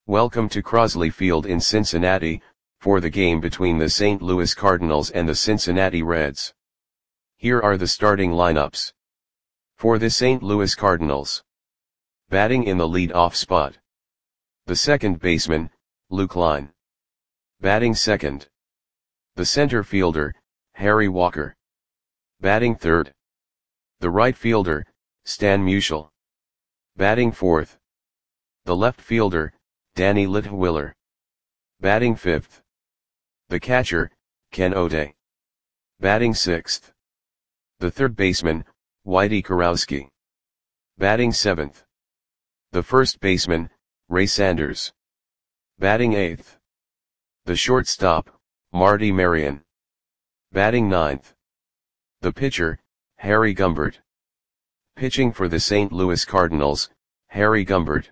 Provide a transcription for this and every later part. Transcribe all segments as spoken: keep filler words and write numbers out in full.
Welcome to Crosley Field in Cincinnati, for the game between the Saint Louis Cardinals and the Cincinnati Reds. Here are the starting lineups. For the Saint Louis Cardinals. Batting in the lead-off spot. The second baseman, Lou Klein. Batting second. The center fielder, Harry Walker. Batting third. The right fielder, Stan Musial. Batting fourth. The left fielder, Danny Litwiler. Batting fifth. The catcher, Ken O'Day. Batting sixth. The third baseman, Whitey Kurowski. Batting seventh. The first baseman, Ray Sanders. Batting eighth. The shortstop, Marty Marion. Batting ninth. The pitcher, Harry Gumbert. Pitching for the Saint Louis Cardinals, Harry Gumbert.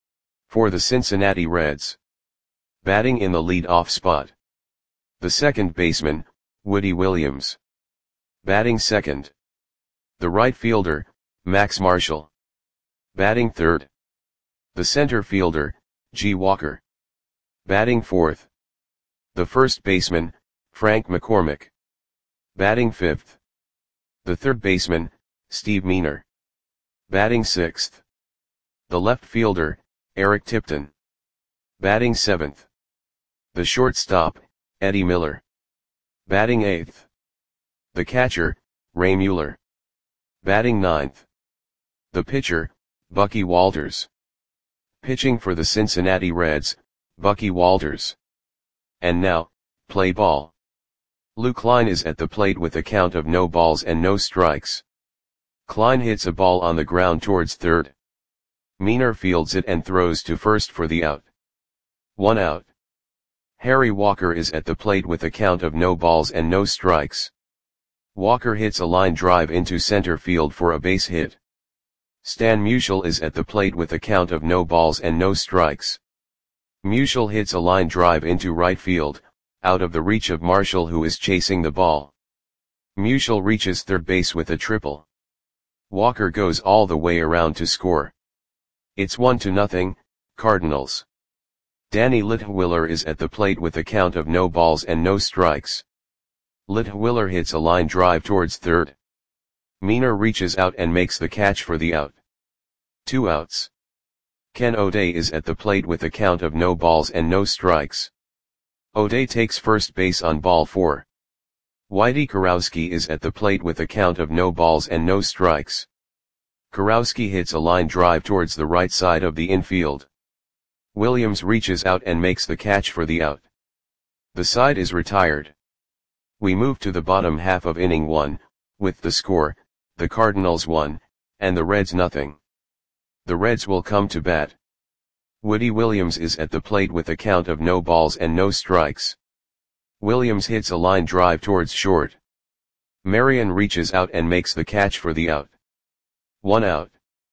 For the Cincinnati Reds. Batting in the lead-off spot. The second baseman, Woody Williams. Batting second. The right fielder, Max Marshall. Batting third. The center fielder, G. Walker. Batting fourth. The first baseman, Frank McCormick. Batting fifth. The third baseman, Steve Meaner. Batting sixth. The left fielder, Eric Tipton. Batting seventh. The shortstop, Eddie Miller. Batting eighth. The catcher, Ray Mueller. Batting ninth. The pitcher, Bucky Walters. Pitching for the Cincinnati Reds, Bucky Walters. And now, play ball. Lou Klein is at the plate with a count of no balls and no strikes. Klein hits a ball on the ground towards third. Meaner fields it and throws to first for the out. One out. Harry Walker is at the plate with a count of no balls and no strikes. Walker hits a line drive into center field for a base hit. Stan Musial is at the plate with a count of no balls and no strikes. Musial hits a line drive into right field, out of the reach of Marshall, who is chasing the ball. Musial reaches third base with a triple. Walker goes all the way around to score. It's one to nothing, Cardinals. Danny Litwiler is at the plate with a count of no balls and no strikes. Litwiler hits a line drive towards third. Meaner reaches out and makes the catch for the out. Two outs. Ken O'Day is at the plate with a count of no balls and no strikes. O'Day takes first base on ball four. Whitey Kurowski is at the plate with a count of no balls and no strikes. Kurowski hits a line drive towards the right side of the infield. Williams reaches out and makes the catch for the out. The side is retired. We move to the bottom half of inning one, with the score, the Cardinals one, and the Reds nothing. The Reds will come to bat. Woody Williams is at the plate with a count of no balls and no strikes. Williams hits a line drive towards short. Marion reaches out and makes the catch for the out. One out.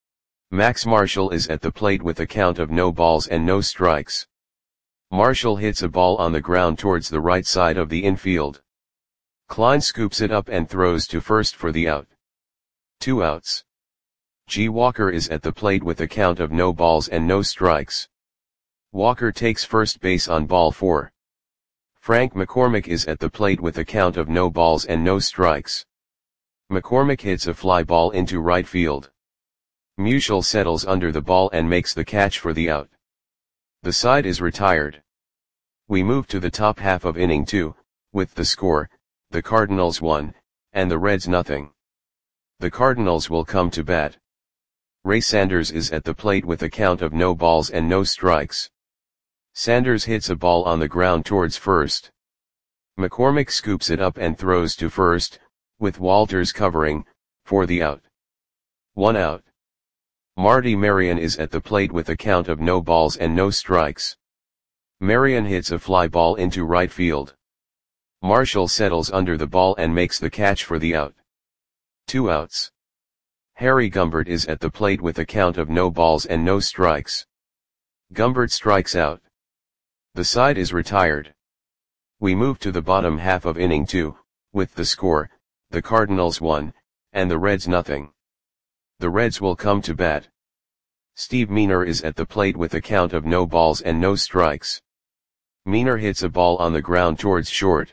Max Marshall is at the plate with a count of no balls and no strikes. Marshall hits a ball on the ground towards the right side of the infield. Klein scoops it up and throws to first for the out. Two outs. G. Walker is at the plate with a count of no balls and no strikes. Walker takes first base on ball four. Frank McCormick is at the plate with a count of no balls and no strikes. McCormick hits a fly ball into right field. Musial settles under the ball and makes the catch for the out. The side is retired. We move to the top half of inning two, with the score, the Cardinals one, and the Reds nothing. The Cardinals will come to bat. Ray Sanders is at the plate with a count of no balls and no strikes. Sanders hits a ball on the ground towards first. McCormick scoops it up and throws to first, with Walters covering, for the out. One out. Marty Marion is at the plate with a count of no balls and no strikes. Marion hits a fly ball into right field. Marshall settles under the ball and makes the catch for the out. Two outs. Harry Gumbert is at the plate with a count of no balls and no strikes. Gumbert strikes out. The side is retired. We move to the bottom half of inning two, with the score, the Cardinals one, and the Reds nothing. The Reds will come to bat. Steve Meaner is at the plate with a count of no balls and no strikes. Meaner hits a ball on the ground towards short.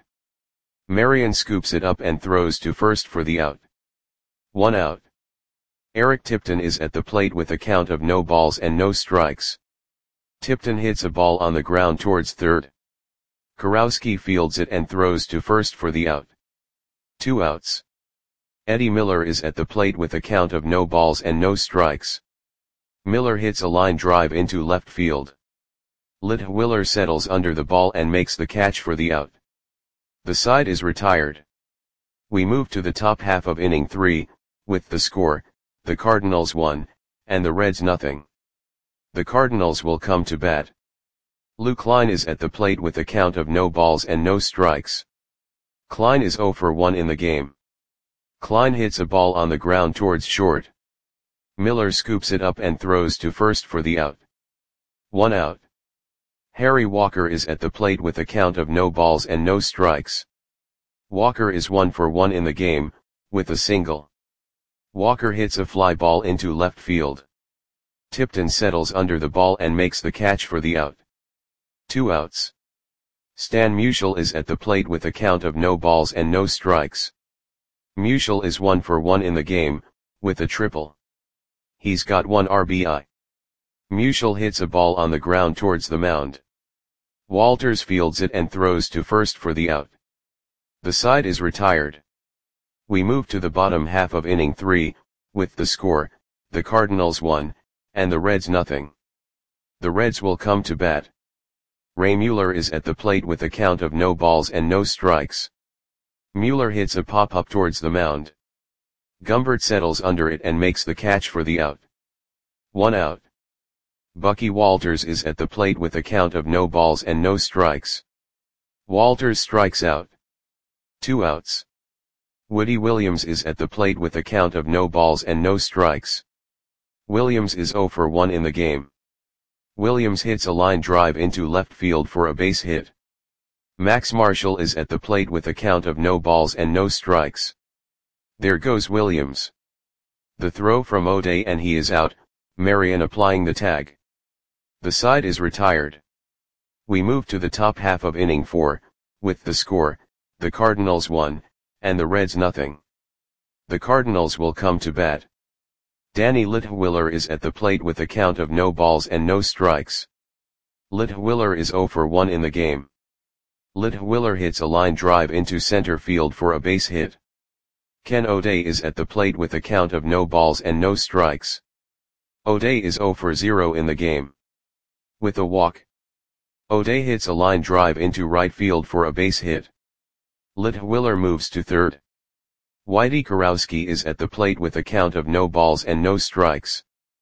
Marion scoops it up and throws to first for the out. One out. Eric Tipton is at the plate with a count of no balls and no strikes. Tipton hits a ball on the ground towards third. Kurowski fields it and throws to first for the out. Two outs. Eddie Miller is at the plate with a count of no balls and no strikes. Miller hits a line drive into left field. Litwiller settles under the ball and makes the catch for the out. The side is retired. We move to the top half of inning three, with the score, the Cardinals one, and the Reds nothing. The Cardinals will come to bat. Lou Klein is at the plate with a count of no balls and no strikes. Klein is oh for one in the game. Klein hits a ball on the ground towards short. Miller scoops it up and throws to first for the out. One out. Harry Walker is at the plate with a count of no balls and no strikes. Walker is one for one in the game, with a single. Walker hits a fly ball into left field. Tipton settles under the ball and makes the catch for the out. Two outs. Stan Musial is at the plate with a count of no balls and no strikes. Musial is one for one in the game, with a triple. He's got one R B I. Musial hits a ball on the ground towards the mound. Walters fields it and throws to first for the out. The side is retired. We move to the bottom half of inning three, with the score, the Cardinals one, and the Reds nothing. The Reds will come to bat. Ray Mueller is at the plate with a count of no balls and no strikes. Mueller hits a pop-up towards the mound. Gumbert settles under it and makes the catch for the out. One out. Bucky Walters is at the plate with a count of no balls and no strikes. Walters strikes out. Two outs. Woody Williams is at the plate with a count of no balls and no strikes. Williams is oh for one in the game. Williams hits a line drive into left field for a base hit. Max Marshall is at the plate with a count of no balls and no strikes. There goes Williams. The throw from O'Day and he is out, Marion applying the tag. The side is retired. We move to the top half of inning four, with the score, the Cardinals one, and the Reds nothing. The Cardinals will come to bat. Danny Litwiller is at the plate with a count of no balls and no strikes. Litwiller is oh for one in the game. Litwiller hits a line drive into center field for a base hit. Ken O'Day is at the plate with a count of no balls and no strikes. O'Day is oh for zero in the game. With a walk. O'Day hits a line drive into right field for a base hit. Litwiller moves to third. Whitey Kurowski is at the plate with a count of no balls and no strikes.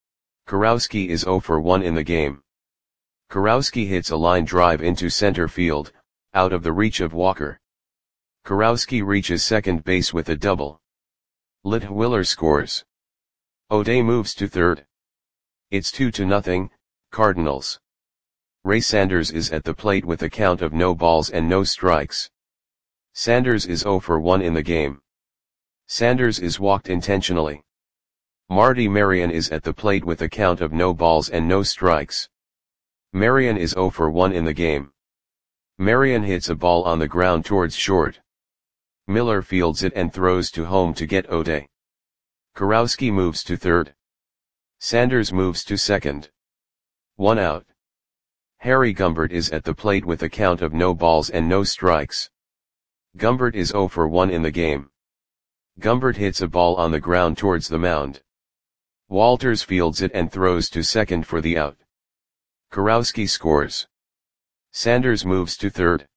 Kurowski is oh for one in the game. Kurowski hits a line drive into center field, out of the reach of Walker. Kurowski reaches second base with a double. Litwiller scores. O'Day moves to third. It's two to nothing, Cardinals. Ray Sanders is at the plate with a count of no balls and no strikes. Sanders is oh for one in the game. Sanders is walked intentionally. Marty Marion is at the plate with a count of no balls and no strikes. Marion is oh for one in the game. Marion hits a ball on the ground towards short. Miller fields it and throws to home to get O'Day. Kurowski moves to third. Sanders moves to second. One out. Harry Gumbert is at the plate with a count of no balls and no strikes. Gumbert is oh for one in the game. Gumbert hits a ball on the ground towards the mound. Walters fields it and throws to second for the out. Kurowski scores. Sanders moves to third.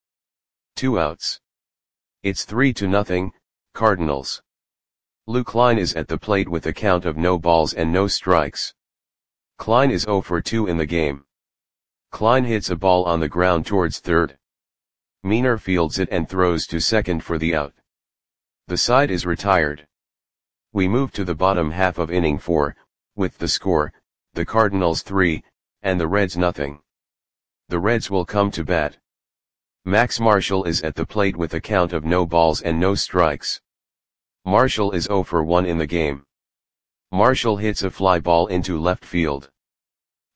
Two outs. It's three to nothing, Cardinals. Lou Klein is at the plate with a count of no balls and no strikes. Klein is oh for two in the game. Klein hits a ball on the ground towards third. Meaner fields it and throws to second for the out. The side is retired. We move to the bottom half of inning four, with the score, the Cardinals three, and the Reds nothing. The Reds will come to bat. Max Marshall is at the plate with a count of no balls and no strikes. Marshall is oh for one in the game. Marshall hits a fly ball into left field.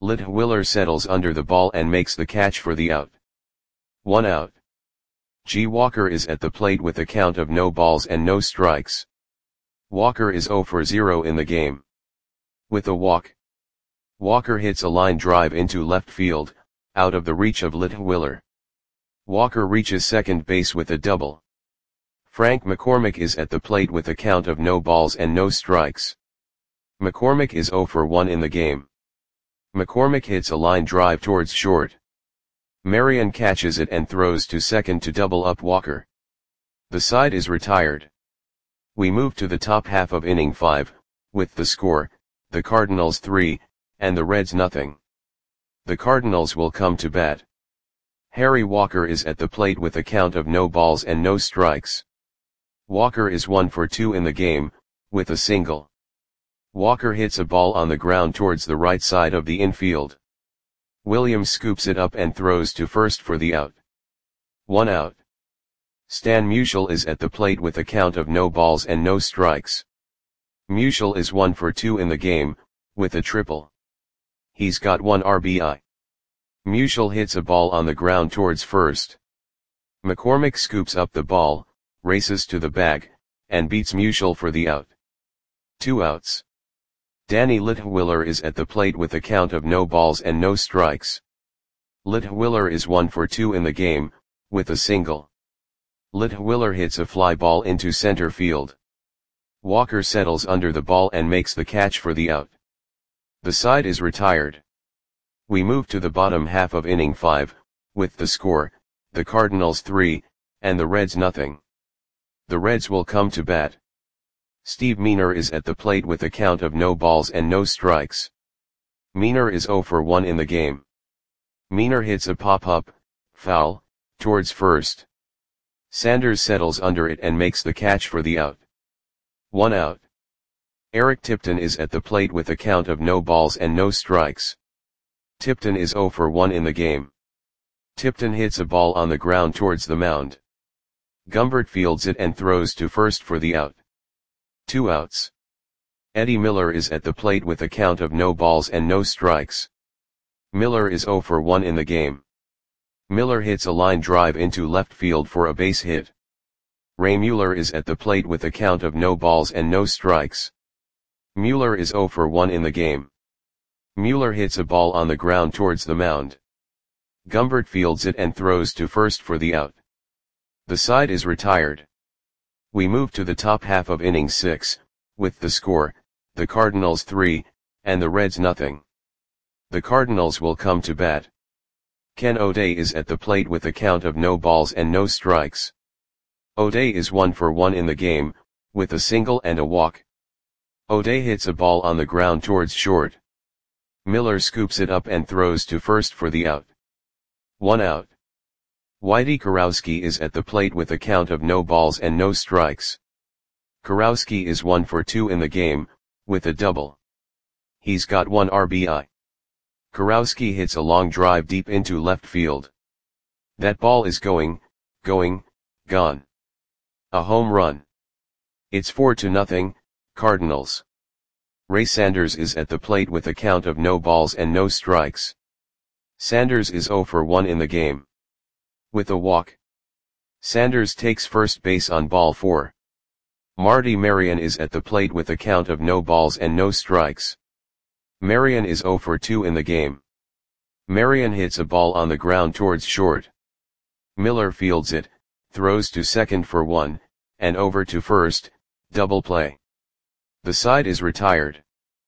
Litwiller settles under the ball and makes the catch for the out. One out. G. Walker is at the plate with a count of no balls and no strikes. Walker is zero for zero in the game. With a walk, Walker hits a line drive into left field, out of the reach of Litwiller. Walker reaches second base with a double. Frank McCormick is at the plate with a count of no balls and no strikes. McCormick is zero for one in the game. McCormick hits a line drive towards short. Marion catches it and throws to second to double up Walker. The side is retired. We move to the top half of inning five, with the score, the Cardinals three, and the Reds nothing. The Cardinals will come to bat. Harry Walker is at the plate with a count of no balls and no strikes. Walker is one for two in the game, with a single. Walker hits a ball on the ground towards the right side of the infield. Williams scoops it up and throws to first for the out. One out. Stan Musial is at the plate with a count of no balls and no strikes. Musial is one for two in the game, with a triple. He's got one R B I. Musial hits a ball on the ground towards first. McCormick scoops up the ball, races to the bag, and beats Musial for the out. Two outs. Danny Litwiller is at the plate with a count of no balls and no strikes. Litwiller is one for two in the game, with a single. Litwiller hits a fly ball into center field. Walker settles under the ball and makes the catch for the out. The side is retired. We move to the bottom half of inning five, with the score, the Cardinals three, and the Reds nothing. The Reds will come to bat. Steve Meaner is at the plate with a count of no balls and no strikes. Meaner is zero for one in the game. Meaner hits a pop-up, foul, towards first. Sanders settles under it and makes the catch for the out. One out. Eric Tipton is at the plate with a count of no balls and no strikes. Tipton is zero for one in the game. Tipton hits a ball on the ground towards the mound. Gumbert fields it and throws to first for the out. Two outs. Eddie Miller is at the plate with a count of no balls and no strikes. Miller is zero for one in the game. Miller hits a line drive into left field for a base hit. Ray Mueller is at the plate with a count of no balls and no strikes. Mueller is zero for one in the game. Mueller hits a ball on the ground towards the mound. Gumbert fields it and throws to first for the out. The side is retired. We move to the top half of inning six, with the score, the Cardinals three, and the Reds nothing. The Cardinals will come to bat. Ken O'Day is at the plate with a count of no balls and no strikes. O'Day is one for one in the game, with a single and a walk. O'Day hits a ball on the ground towards short. Miller scoops it up and throws to first for the out. One out. Whitey Kurowski is at the plate with a count of no balls and no strikes. Kurowski is one for two in the game, with a double. He's got one R B I. Kurowski hits a long drive deep into left field. That ball is going, going, gone. A home run. It's four to nothing, Cardinals. Ray Sanders is at the plate with a count of no balls and no strikes. Sanders is zero for one in the game. With a walk. Sanders takes first base on ball four. Marty Marion is at the plate with a count of no balls and no strikes. Marion is zero for two in the game. Marion hits a ball on the ground towards short. Miller fields it, throws to second for one, and over to first, double play. The side is retired.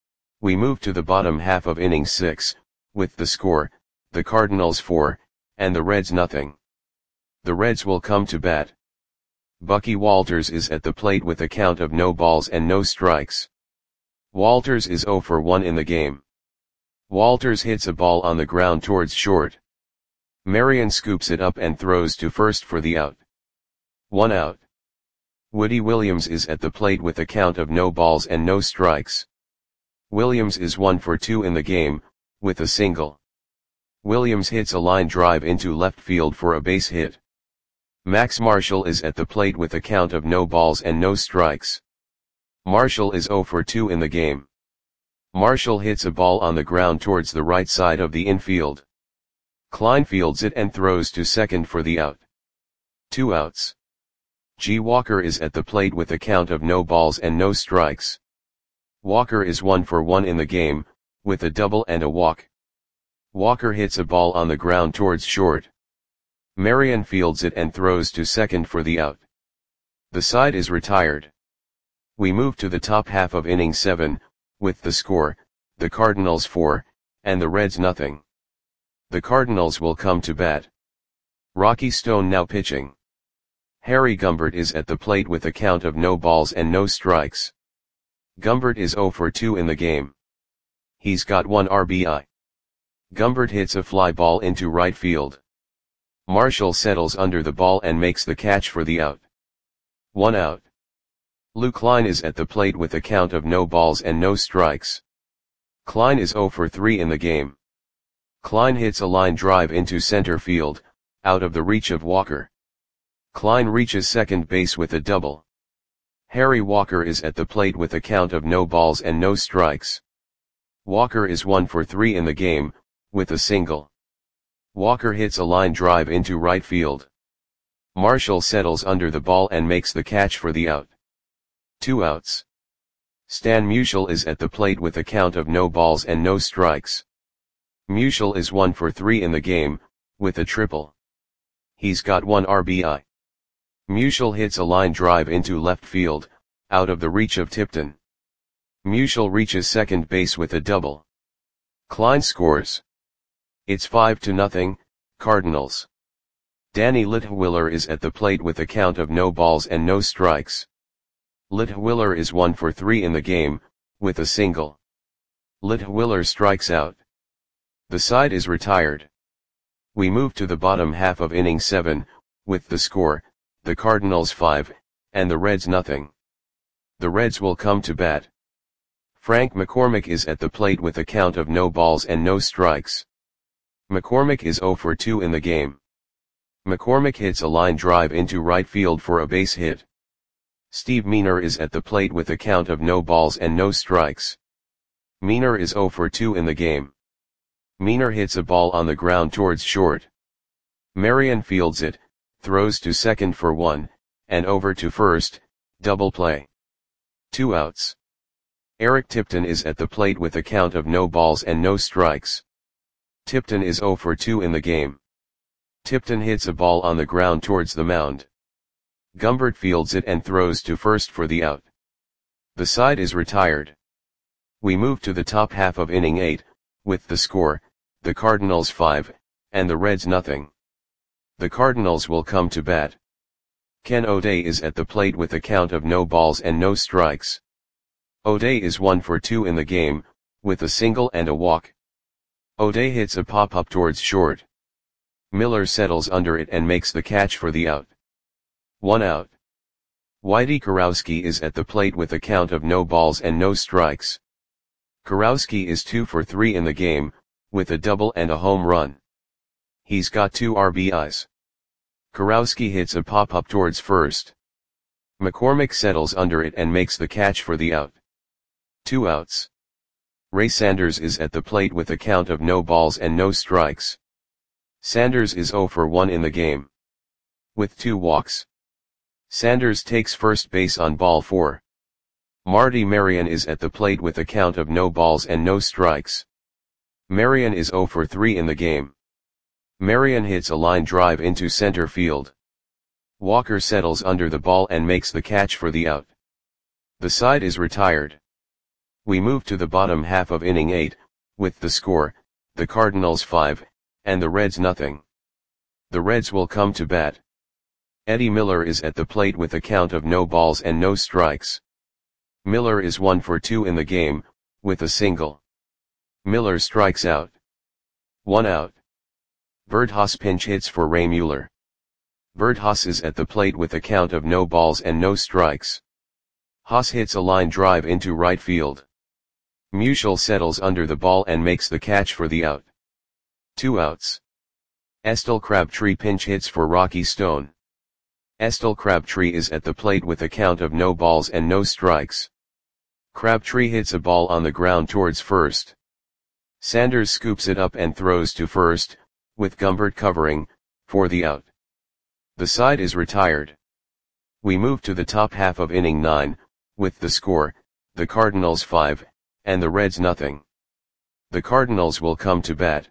We move to the bottom half of inning six, with the score, the Cardinals four, and the Reds nothing. The Reds will come to bat. Bucky Walters is at the plate with a count of no balls and no strikes. Walters is zero for one in the game. Walters hits a ball on the ground towards short. Marion scoops it up and throws to first for the out. One out. Woody Williams is at the plate with a count of no balls and no strikes. Williams is one for two in the game, with a single. Williams hits a line drive into left field for a base hit. Max Marshall is at the plate with a count of no balls and no strikes. Marshall is zero for two in the game. Marshall hits a ball on the ground towards the right side of the infield. Klein fields it and throws to second for the out. Two outs. G. Walker is at the plate with a count of no balls and no strikes. Walker is one for one in the game, with a double and a walk. Walker hits a ball on the ground towards short. Marion fields it and throws to second for the out. The side is retired. We move to the top half of inning seven, with the score, the Cardinals four, and the Reds nothing. The Cardinals will come to bat. Rocky Stone now pitching. Harry Gumbert is at the plate with a count of no balls and no strikes. Gumbert is oh for two in the game. He's got one R B I. Gumbert hits a fly ball into right field. Marshall settles under the ball and makes the catch for the out. One out. Lou Klein is at the plate with a count of no balls and no strikes. Klein is oh for three in the game. Klein hits a line drive into center field, out of the reach of Walker. Klein reaches second base with a double. Harry Walker is at the plate with a count of no balls and no strikes. Walker is one for three in the game, with a single. Walker hits a line drive into right field. Marshall settles under the ball and makes the catch for the out. Two outs. Stan Musial is at the plate with a count of no balls and no strikes. Musial is one for three in the game, with a triple. He's got one R B I. Musial hits a line drive into left field, out of the reach of Tipton. Musial reaches second base with a double. Klein scores. It's five to nothing, Cardinals. Danny Litwiller is at the plate with a count of no balls and no strikes. Litwiller is one for three in the game, with a single. Litwiller strikes out. The side is retired. We move to the bottom half of inning seven, with the score, the Cardinals five, and the Reds nothing. The Reds will come to bat. Frank McCormick is at the plate with a count of no balls and no strikes. McCormick is oh for two in the game. McCormick hits a line drive into right field for a base hit. Steve Meaner is at the plate with a count of no balls and no strikes. Meaner is oh for two in the game. Meaner hits a ball on the ground towards short. Marion fields it, throws to second for one, and over to first, double play. Two outs. Eric Tipton is at the plate with a count of no balls and no strikes. Tipton is oh for two in the game. Tipton hits a ball on the ground towards the mound. Gumbert fields it and throws to first for the out. The side is retired. We move to the top half of inning eight, with the score, the Cardinals five, and the Reds nothing. The Cardinals will come to bat. Ken O'Day is at the plate with a count of no balls and no strikes. O'Day is one for two in the game, with a single and a walk. O'Day hits a pop-up towards short. Miller settles under it and makes the catch for the out. One out. Whitey Kurowski is at the plate with a count of no balls and no strikes. Kurowski is two for three in the game, with a double and a home run. He's got two R B Is. Kurowski hits a pop-up towards first. McCormick settles under it and makes the catch for the out. Two outs. Ray Sanders is at the plate with a count of no balls and no strikes. Sanders is oh for one in the game. With two walks. Sanders takes first base on ball four. Marty Marion is at the plate with a count of no balls and no strikes. Marion is oh for three in the game. Marion hits a line drive into center field. Walker settles under the ball and makes the catch for the out. The side is retired. We move to the bottom half of inning eight, with the score, the Cardinals five, and the Reds nothing. The Reds will come to bat. Eddie Miller is at the plate with a count of no balls and no strikes. Miller is one for two in the game, with a single. Miller strikes out. One out. Bert Haas pinch hits for Ray Mueller. Bert Haas is at the plate with a count of no balls and no strikes. Haas hits a line drive into right field. Musial settles under the ball and makes the catch for the out. Two outs. Estel Crabtree pinch hits for Rocky Stone. Estel Crabtree is at the plate with a count of no balls and no strikes. Crabtree hits a ball on the ground towards first. Sanders scoops it up and throws to first, with Gumbert covering, for the out. The side is retired. We move to the top half of inning nine, with the score, the Cardinals five, and the Reds nothing. The Cardinals will come to bat.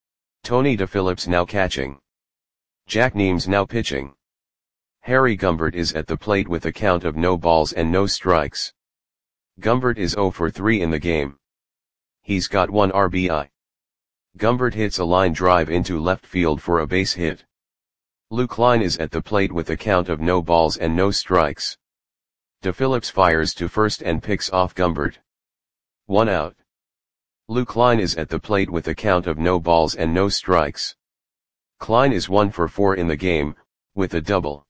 Tony DePhillips now catching. Jack Nemes now pitching. Harry Gumbert is at the plate with a count of no balls and no strikes. Gumbert is oh for three in the game. He's got one R B I. Gumbert hits a line drive into left field for a base hit. Lou Klein is at the plate with a count of no balls and no strikes. DePhillips fires to first and picks off Gumbert. One out. Lou Klein is at the plate with a count of no balls and no strikes. Klein is one for four in the game, with a double.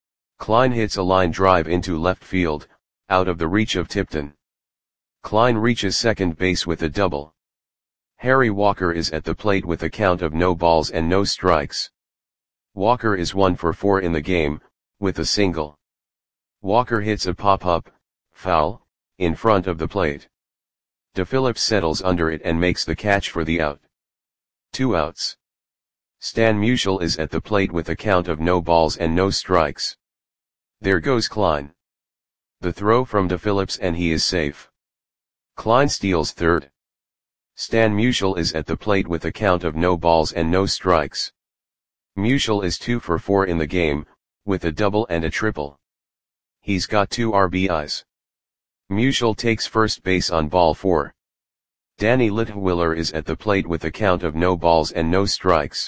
Klein hits a line drive into left field, out of the reach of Tipton. Klein reaches second base with a double. Harry Walker is at the plate with a count of no balls and no strikes. Walker is one for four in the game, with a single. Walker hits a pop-up, foul, in front of the plate. DePhillips settles under it and makes the catch for the out. Two outs. Stan Musial is at the plate with a count of no balls and no strikes. There goes Klein. The throw from DePhillips and he is safe. Klein steals third. Stan Musial is at the plate with a count of no balls and no strikes. Musial is two for four in the game, with a double and a triple. He's got two R B Is. Musial takes first base on ball four. Danny Litwiller is at the plate with a count of no balls and no strikes.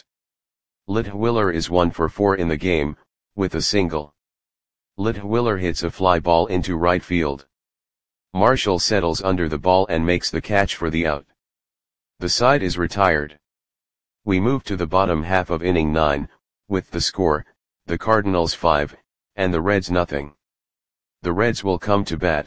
Litwiller is one for four in the game, with a single. Litwiller hits a fly ball into right field. Marshall settles under the ball and makes the catch for the out. The side is retired. We move to the bottom half of inning nine, with the score, the Cardinals five, and the Reds nothing. The Reds will come to bat.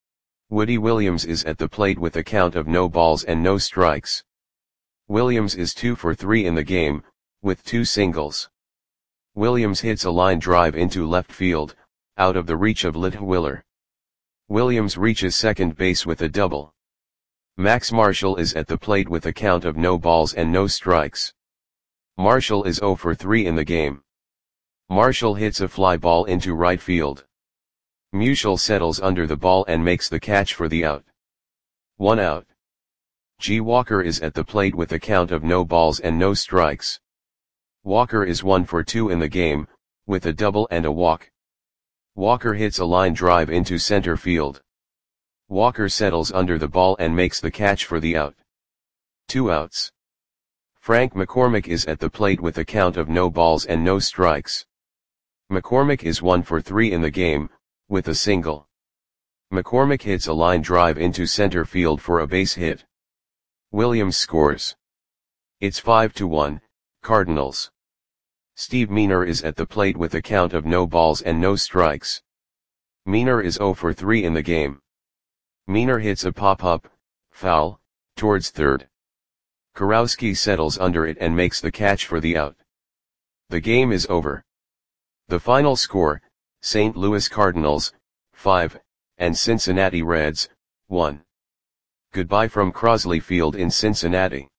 Woody Williams is at the plate with a count of no balls and no strikes. Williams is two for three in the game, with two singles. Williams hits a line drive into left field, out of the reach of Litwiller. Williams reaches second base with a double. Max Marshall is at the plate with a count of no balls and no strikes. Marshall is oh for three in the game. Marshall hits a fly ball into right field. Musial settles under the ball and makes the catch for the out. One out. G. Walker is at the plate with a count of no balls and no strikes. Walker is one for two in the game, with a double and a walk. Walker hits a line drive into center field. Walker settles under the ball and makes the catch for the out. Two outs. Frank McCormick is at the plate with a count of no balls and no strikes. McCormick is one for three in the game, with a single. McCormick hits a line drive into center field for a base hit. Williams scores. It's five to one, Cardinals. Steve Meaner is at the plate with a count of no balls and no strikes. Meaner is oh for three in the game. Meaner hits a pop-up, foul, towards third. Kurowski settles under it and makes the catch for the out. The game is over. The final score, Saint Louis Cardinals, five, and Cincinnati Reds, one. Goodbye from Crosley Field in Cincinnati.